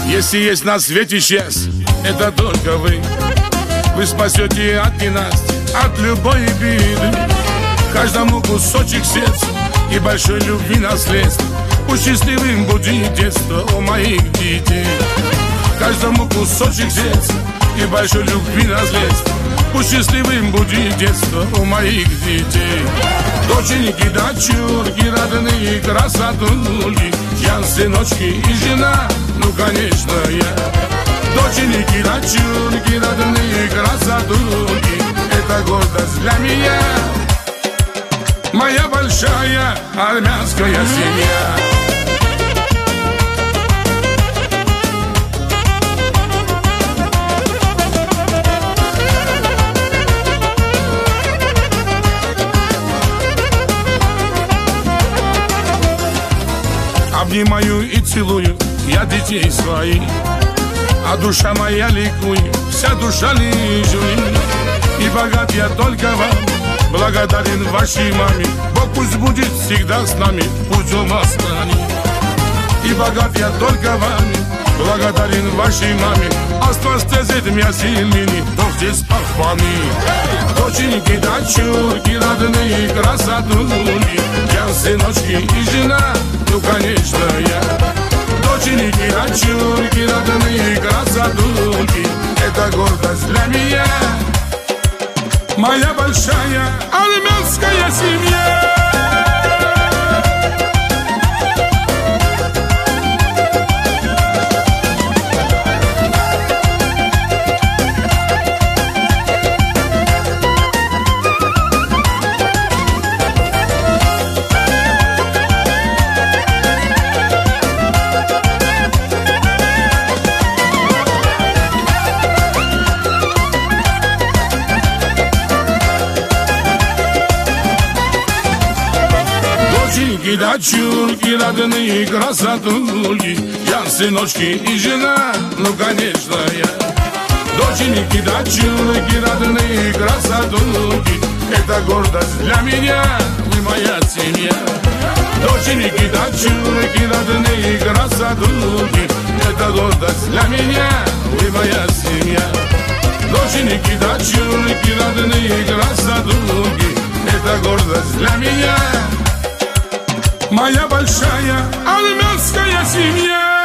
Если есть на свете счастье, это только вы. Вы спасете от ненасти, от любой беды. Каждому кусочек сердца и большой любви наследство. Пусть счастливым будет детство у моих детей. Каждому кусочек сердца и большой любви наследство. Пусть счастливым будет детство у моих детей. Доченьки, дочурки, родные красотульки, я сыночки и жена, ну конечно я. Доченьки, дочурки, родные красотульки, это гордость для меня. Моя большая армянская семья. Обнимаю и целую я детей своих, а душа моя ликует, вся душа лежит. И богат я только вам, благодарен вашей маме. Бог пусть будет всегда с нами, пусть Он останет. И богат я только вами, благодарен вашей маме. Astăzi mi-a silnini, dovde spahvani. Доченьки, дочурки, родные красотули, я сыночки и жена, ну конечно я. Доченьки, дочурки, родные красотули, это гордость для меня. Моя большая армянская семья. Дочурки, родные красотульки, я сыночки и жена, ну конечно я. Доченьки, дочурки, родные красотульки, это гордость для меня, вы моя семья. Доченьки, дочурки, родные красотульки, это гордость для меня, вы моя семья. Доченьки, дочурки, родные красотульки, это гордость для меня. Моя большая армянская семья.